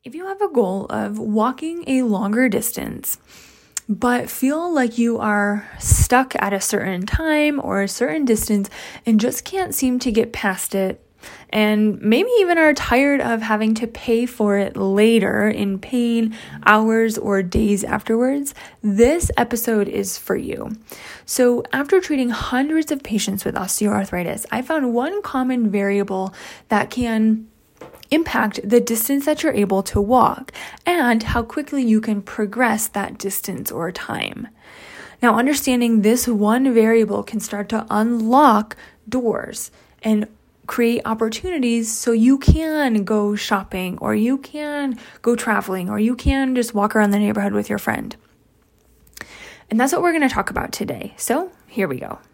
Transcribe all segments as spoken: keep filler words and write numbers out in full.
If you have a goal of walking a longer distance, but feel like you are stuck at a certain time or a certain distance and just can't seem to get past it, and maybe even are tired of having to pay for it later in pain, hours, or days afterwards, this episode is for you. So after treating hundreds of patients with osteoarthritis, I found one common variable that can impact the distance that you're able to walk and how quickly you can progress that distance or time. Now, understanding this one variable can start to unlock doors and create opportunities so you can go shopping, or you can go traveling, or you can just walk around the neighborhood with your friend. And that's what we're going to talk about today. So here we go.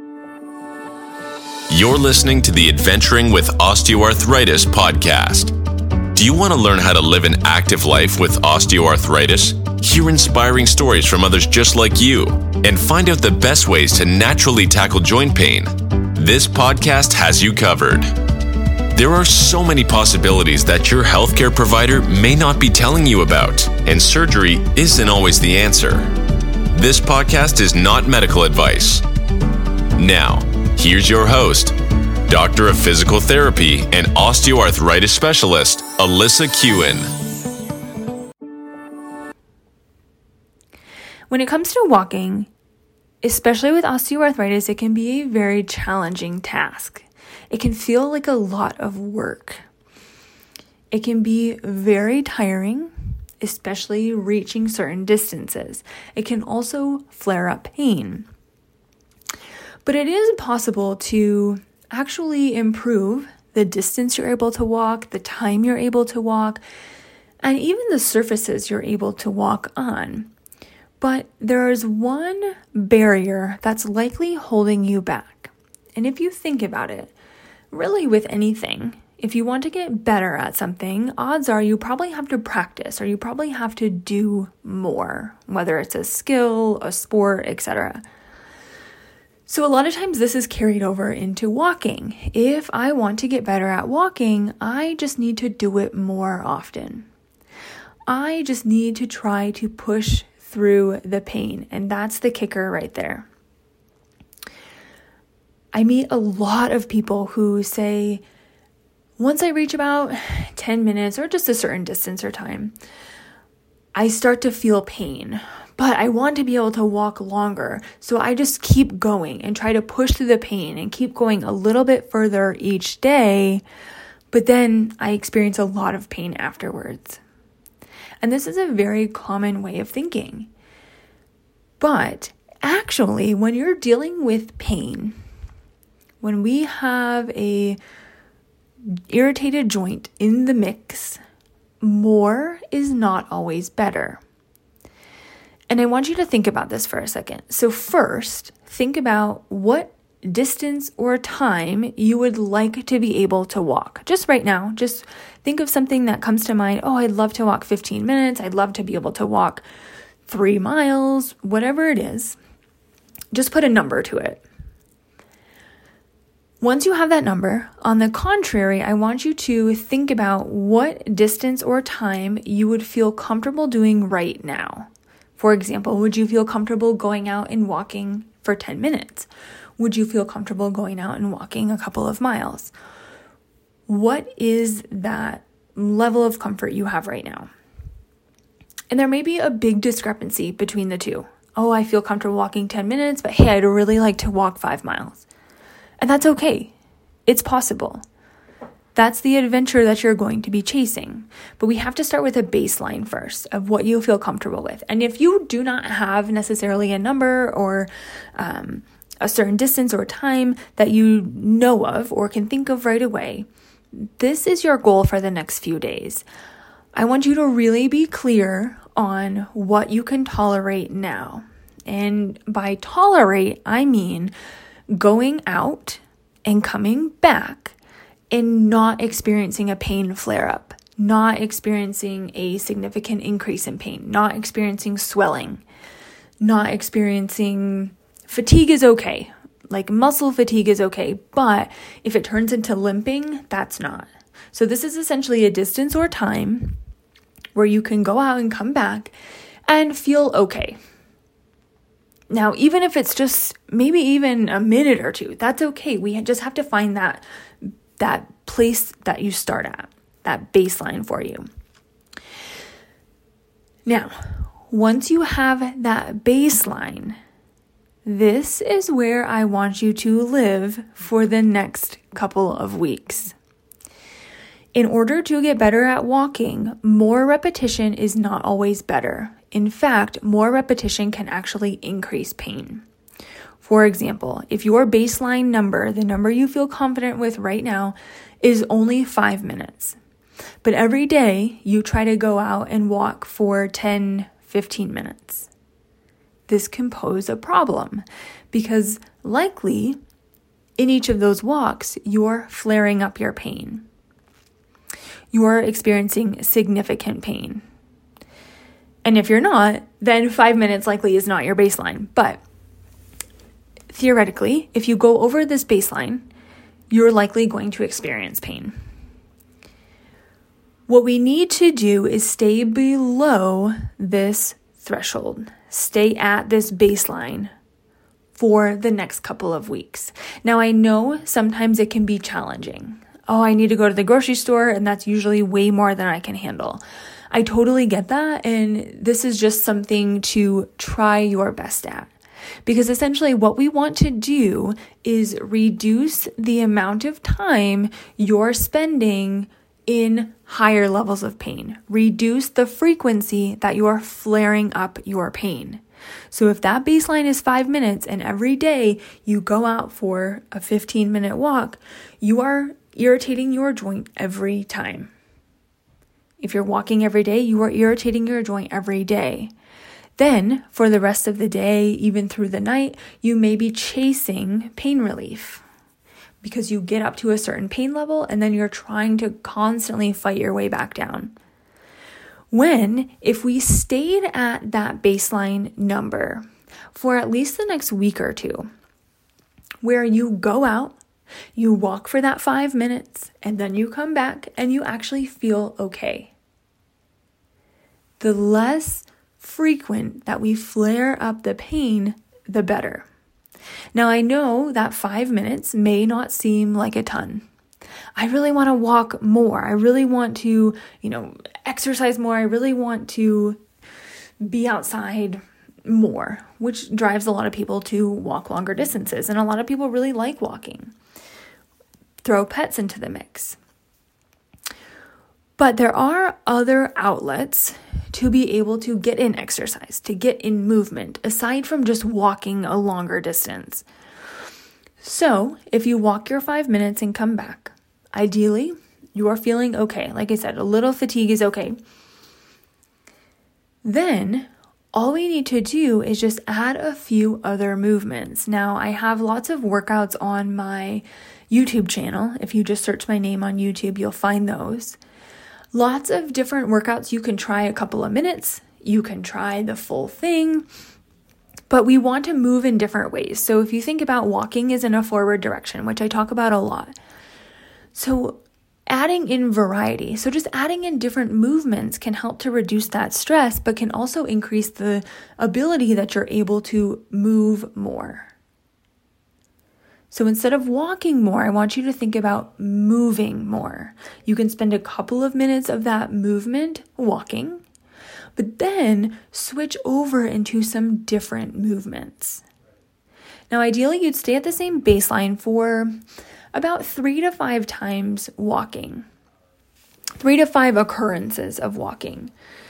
You're listening to the Adventuring with Osteoarthritis podcast. Do you want to learn how to live an active life with osteoarthritis? Hear inspiring stories from others just like you, and find out the best ways to naturally tackle joint pain. This podcast has you covered. There are so many possibilities that your healthcare provider may not be telling you about, and surgery isn't always the answer. This podcast is not medical advice. Now, here's your host, Doctor of Physical Therapy and Osteoarthritis Specialist, Alyssa Kewen. When it comes to walking, especially with osteoarthritis, it can be a very challenging task. It can feel like a lot of work. It can be very tiring, especially reaching certain distances. It can also flare up pain. But it is possible to actually improve the distance you're able to walk, the time you're able to walk, and even the surfaces you're able to walk on. But there is one barrier that's likely holding you back. And if you think about it, really with anything, if you want to get better at something, odds are you probably have to practice, or you probably have to do more, whether it's a skill, a sport, et cetera. So a lot of times this is carried over into walking. If I want to get better at walking, I just need to do it more often. I just need to try to push through the pain. And that's the kicker right there. I meet a lot of people who say, once I reach about ten minutes or just a certain distance or time, I start to feel pain. But I want to be able to walk longer, so I just keep going and try to push through the pain and keep going a little bit further each day, but then I experience a lot of pain afterwards. And this is a very common way of thinking. But actually, when you're dealing with pain, when we have a irritated joint in the mix, more is not always better. And I want you to think about this for a second. So first, think about what distance or time you would like to be able to walk. Just right now, just think of something that comes to mind. Oh, I'd love to walk fifteen minutes. I'd love to be able to walk three miles, whatever it is. Just put a number to it. Once you have that number, on the contrary, I want you to think about what distance or time you would feel comfortable doing right now. For example, would you feel comfortable going out and walking for ten minutes? Would you feel comfortable going out and walking a couple of miles? What is that level of comfort you have right now? And there may be a big discrepancy between the two. Oh, I feel comfortable walking ten minutes, but hey, I'd really like to walk five miles. And that's okay. It's possible. That's the adventure that you're going to be chasing. But we have to start with a baseline first of what you feel comfortable with. And if you do not have necessarily a number or um, a certain distance or time that you know of or can think of right away, this is your goal for the next few days. I want you to really be clear on what you can tolerate now. And by tolerate, I mean going out and coming back and not experiencing a pain flare-up, not experiencing a significant increase in pain, not experiencing swelling, not experiencing fatigue is okay. Like muscle fatigue is okay, but if it turns into limping, that's not. So this is essentially a distance or time where you can go out and come back and feel okay. Now, even if it's just maybe even a minute or two, that's okay. We just have to find that that place that you start at, that baseline for you. Now, once you have that baseline, this is where I want you to live for the next couple of weeks. In order to get better at walking, more repetition is not always better. In fact, more repetition can actually increase pain. For example, if your baseline number, the number you feel confident with right now, is only five minutes, but every day you try to go out and walk for ten, fifteen minutes, this can pose a problem because likely in each of those walks, you're flaring up your pain. You're experiencing significant pain. And if you're not, then five minutes likely is not your baseline. But theoretically, if you go over this baseline, you're likely going to experience pain. What we need to do is stay below this threshold. Stay at this baseline for the next couple of weeks. Now, I know sometimes it can be challenging. Oh, I need to go to the grocery store, and that's usually way more than I can handle. I totally get that, and this is just something to try your best at. Because essentially what we want to do is reduce the amount of time you're spending in higher levels of pain. Reduce the frequency that you are flaring up your pain. So if that baseline is five minutes and every day you go out for a fifteen minute walk, you are irritating your joint every time. If you're walking every day, you are irritating your joint every day. Then for the rest of the day, even through the night, you may be chasing pain relief because you get up to a certain pain level and then you're trying to constantly fight your way back down. When, if we stayed at that baseline number for at least the next week or two, where you go out, you walk for that five minutes, and then you come back and you actually feel okay. The less frequent that we flare up the pain, the better. Now, I know that five minutes may not seem like a ton. I really want to walk more. I really want to, you know, exercise more. I really want to be outside more, which drives a lot of people to walk longer distances. And a lot of people really like walking. Throw pets into the mix. But there are other outlets to be able to get in exercise, to get in movement, aside from just walking a longer distance. So if you walk your five minutes and come back, ideally, you are feeling okay. Like I said, a little fatigue is okay. Then all we need to do is just add a few other movements. Now, I have lots of workouts on my YouTube channel. If you just search my name on YouTube, you'll find those. Lots of different workouts. You can try a couple of minutes. You can try the full thing. But we want to move in different ways. So if you think about walking is in a forward direction, which I talk about a lot. So adding in variety, so just adding in different movements can help to reduce that stress, but can also increase the ability that you're able to move more. So instead of walking more, I want you to think about moving more. You can spend a couple of minutes of that movement walking, but then switch over into some different movements. Now, ideally, you'd stay at the same baseline for about three to five times walking, three to five occurrences of walking.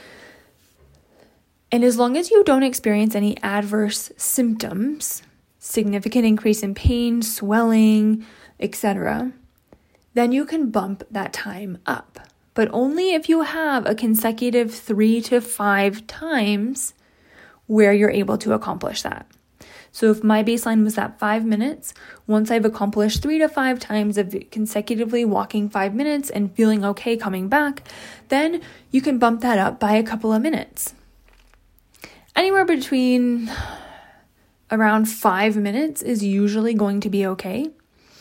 And as long as you don't experience any adverse symptoms, significant increase in pain, swelling, et cetera, then you can bump that time up. But only if you have a consecutive three to five times where you're able to accomplish that. So if my baseline was at five minutes, once I've accomplished three to five times of consecutively walking five minutes and feeling okay coming back, then you can bump that up by a couple of minutes. Anywhere between around five minutes is usually going to be okay.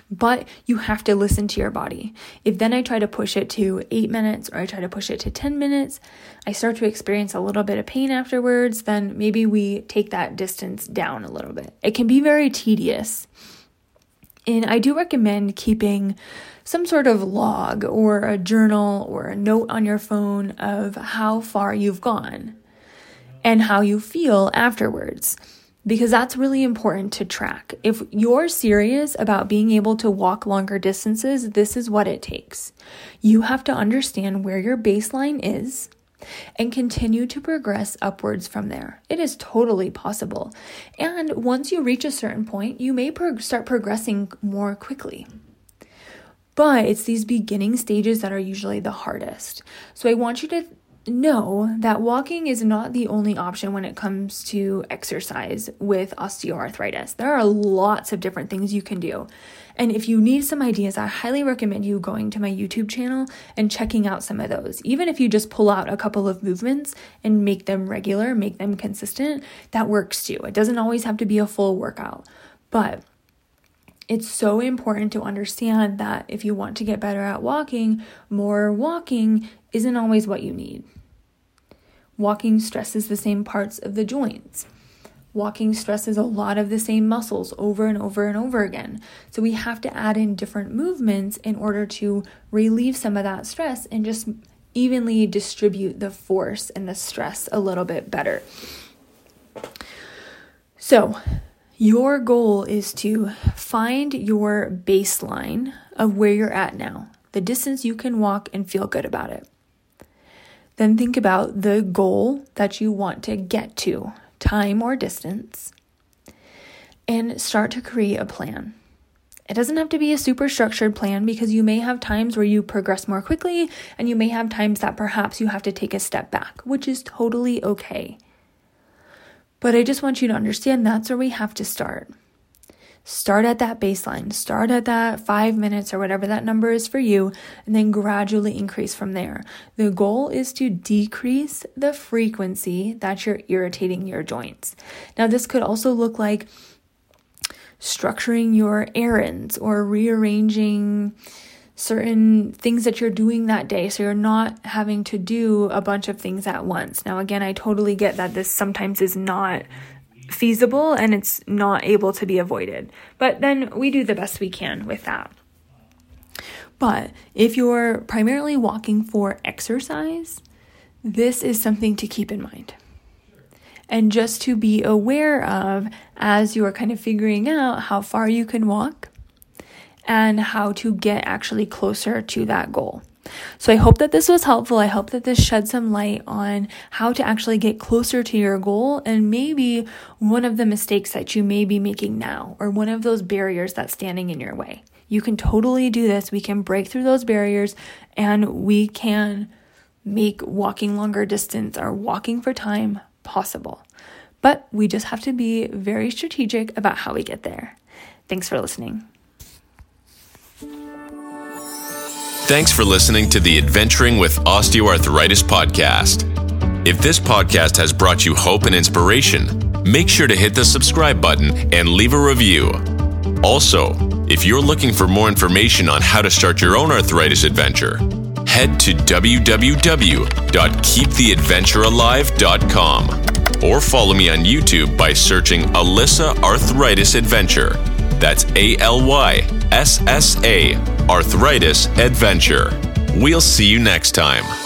But you have to listen to your body. If then I try to push it to eight minutes or I try to push it to ten minutes, I start to experience a little bit of pain afterwards, then maybe we take that distance down a little bit. It can be very tedious. And I do recommend keeping some sort of log or a journal or a note on your phone of how far you've gone and how you feel afterwards, because that's really important to track. If you're serious about being able to walk longer distances, this is what it takes. You have to understand where your baseline is and continue to progress upwards from there. It is totally possible. And once you reach a certain point, you may pro- start progressing more quickly. But it's these beginning stages that are usually the hardest. So I want you to know that walking is not the only option when it comes to exercise with osteoarthritis. There are lots of different things you can do. And if you need some ideas, I highly recommend you going to my YouTube channel and checking out some of those. Even if you just pull out a couple of movements and make them regular, make them consistent, that works too. It doesn't always have to be a full workout. But it's so important to understand that if you want to get better at walking, more walking isn't always what you need. Walking stresses the same parts of the joints. Walking stresses a lot of the same muscles over and over and over again. So we have to add in different movements in order to relieve some of that stress and just evenly distribute the force and the stress a little bit better. So your goal is to find your baseline of where you're at now, the distance you can walk and feel good about it. Then think about the goal that you want to get to, time or distance, and start to create a plan. It doesn't have to be a super structured plan because you may have times where you progress more quickly and you may have times that perhaps you have to take a step back, which is totally okay. But I just want you to understand that's where we have to start. Start at that baseline. Start at that five minutes or whatever that number is for you, and then gradually increase from there. The goal is to decrease the frequency that you're irritating your joints. Now, this could also look like structuring your errands or rearranging certain things that you're doing that day so you're not having to do a bunch of things at once. Now, again, I totally get that this sometimes is not feasible and it's not able to be avoided. But then we do the best we can with that. But if you're primarily walking for exercise, this is something to keep in mind. And just to be aware of as you are kind of figuring out how far you can walk and how to get actually closer to that goal. So I hope that this was helpful. I hope that this shed some light on how to actually get closer to your goal and maybe one of the mistakes that you may be making now or one of those barriers that's standing in your way. You can totally do this. We can break through those barriers and we can make walking longer distance or walking for time possible. But we just have to be very strategic about how we get there. Thanks for listening. Thanks for listening to the Adventuring with Osteoarthritis podcast. If this podcast has brought you hope and inspiration, make sure to hit the subscribe button and leave a review. Also, if you're looking for more information on how to start your own arthritis adventure, head to w w w dot keep the adventure alive dot com or follow me on YouTube by searching Alyssa Arthritis Adventure. That's A L Y S S A Arthritis Adventure. We'll see you next time.